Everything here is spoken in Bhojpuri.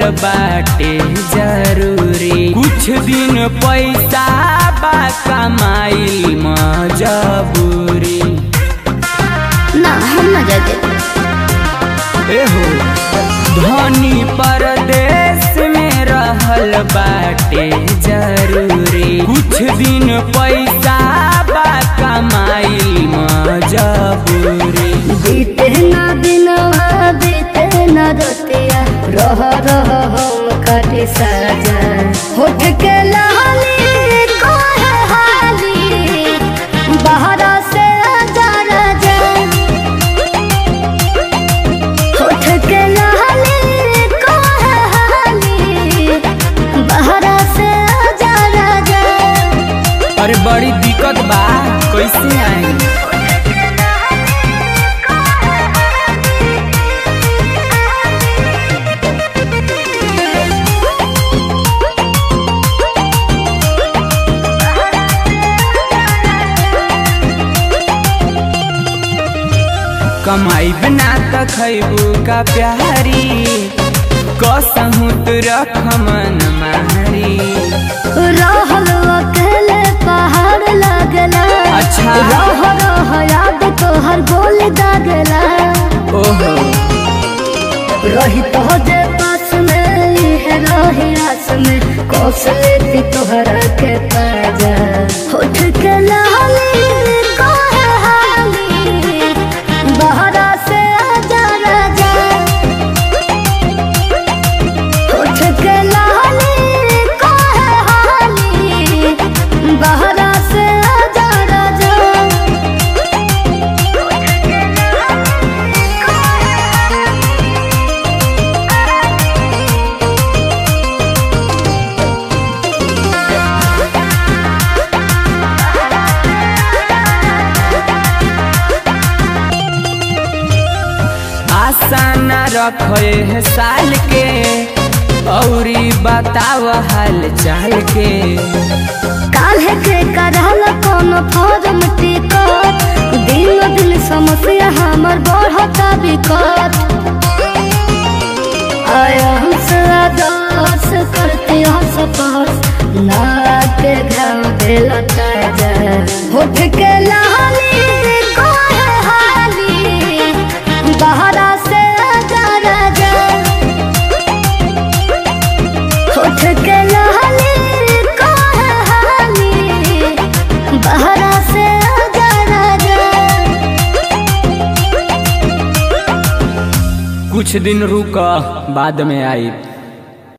बाटे जरूरी। कुछ दिन पैसा बा कमाइल मजबूरी। ना हम ना जाते। एहो धनी परदेश में रहल बाटे जरूरी। कुछ दिन पैसा बा कमाइल मजबूरी। बीते ना दिनवा बीते ना रतिया रह रह हम काटे साजा। होठ के लाली कोहे हाली बहरा से आजा राजा। होठ के लाली कोहे हाली बहरा से आजा राजा। अरे बड़ी दिक्कत बा कैसे आए। कमाई बिना त खैबू का प्यारी। कसहू तू रख मन मारी। रहल अकेले पहाड़ लगला। अच्छा। रह रह याद तोहर बोल दागला। ओहो रही तो जे पास में है रही आस में कोस लेती तोहरा के ताजा। होठ के लाली कोहे हाली बहरा से आजा राजा। होठ के लाली कोहे हाली बहरा से आजा राजा। आशा न रखे साल के औरी बताव हाल चाल के। काल्हे के करहल कोनो फॉर्म टिकट। दिन दिन समस्या हमर बढ़ता बिकट। आया हमसे आदर्श करती हंस पास ना के घाव दिल ताजा। होठ के लाली कोहे हाली बहरा से आजा राजा। होठ के लाली कोहे हाली बहरा से आजा राजा। कुछ दिन रुक बाद में आई।